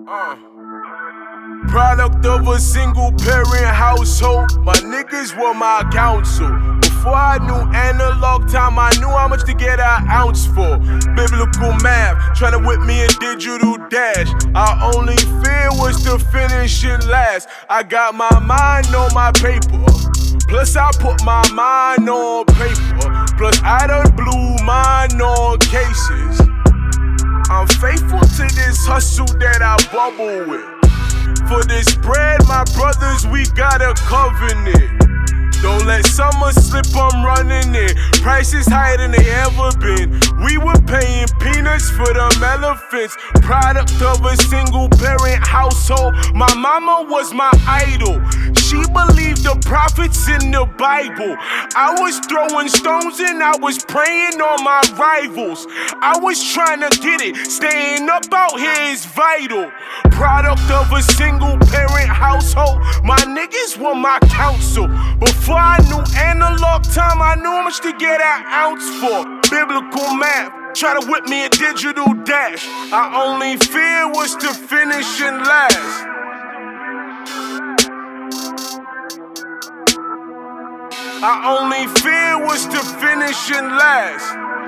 Product of a single parent household. My niggas were my counsel. Before I knew analog time, I knew how much to get an ounce for. Biblical math, tryna whip me a digital dash. Our only fear was to finish it last. I got my mind on my paper. Plus I put my mind on paper. Plus I done blew mine on cases. I'm faithful to this hustle that I bubble with. For this bread, my brothers, we got a covenant. Don't let summer slip, I'm running it. Prices higher than they ever been. We were paying peanuts for them elephants. Product of a single parent household. My mama was my idol. She believed the prophets in the Bible. I was throwing stones and I was praying on my rivals. I was trying to get it. Staying up out here is vital. Product of a single parent household. My niggas were my counsel. Before I knew analog time, I knew how much to get an ounce for. Biblical math, try to whip me a digital dash. Our only fear was to finish and last. Our only fear was to finish and last.